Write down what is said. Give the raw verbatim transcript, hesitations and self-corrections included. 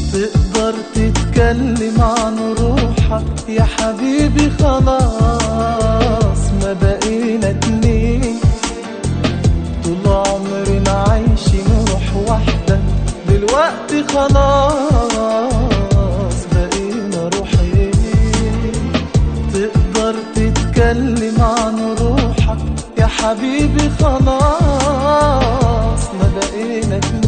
تقدر تتكلم عن روحك يا حبيبي، خلاص ما بقينا اتنين، طول عمرنا عايشين روح واحدة، دلوقتي خلاص بقينا روحين. تقدر تتكلم عن روحك يا حبيبي، خلاص ما بقينا اتنين،